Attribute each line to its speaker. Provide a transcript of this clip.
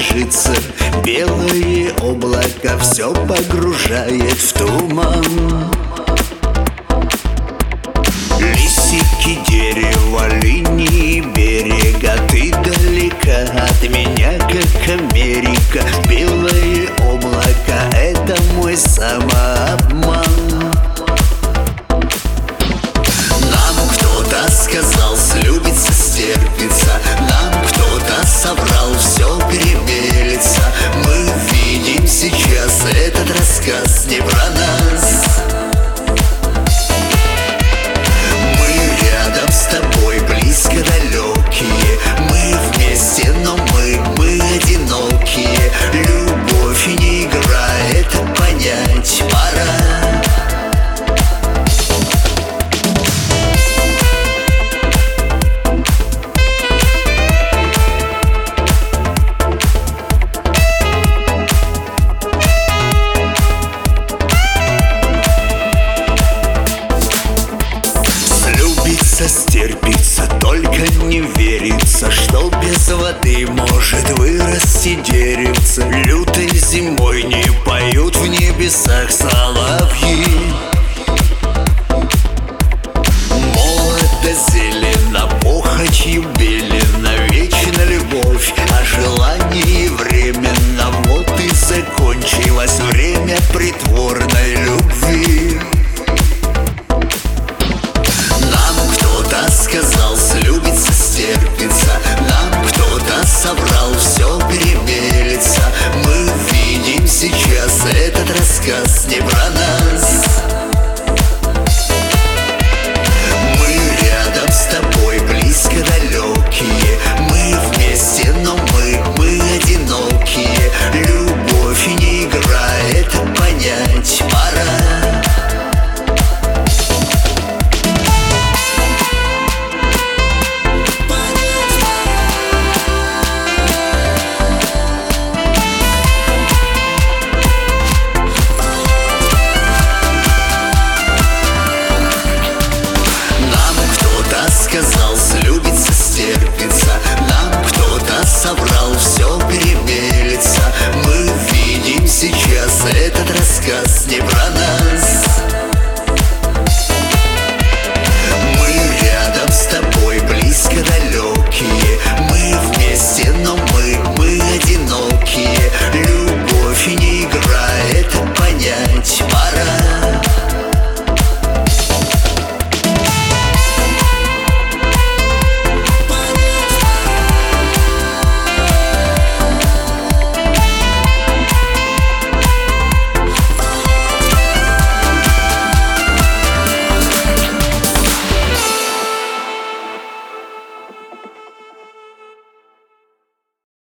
Speaker 1: ложится, белое облако все погружает в туман. Листики дерева, линии берега, ты далека от меня, как Америка. Белое облако — это мой самообман. Нам кто-то сказал, слюбится, стерпится. Нам кто-то соврал, все перемелется. Мы видим сейчас этот рассказ не про нас. С тобой близко далекие, мы вместе, но мы одинокие. Любовь не игра, это понять пора. Стерпится, только не верится, что без воды может вырасти деревце. Лютой зимой не поют в небесах соловьи.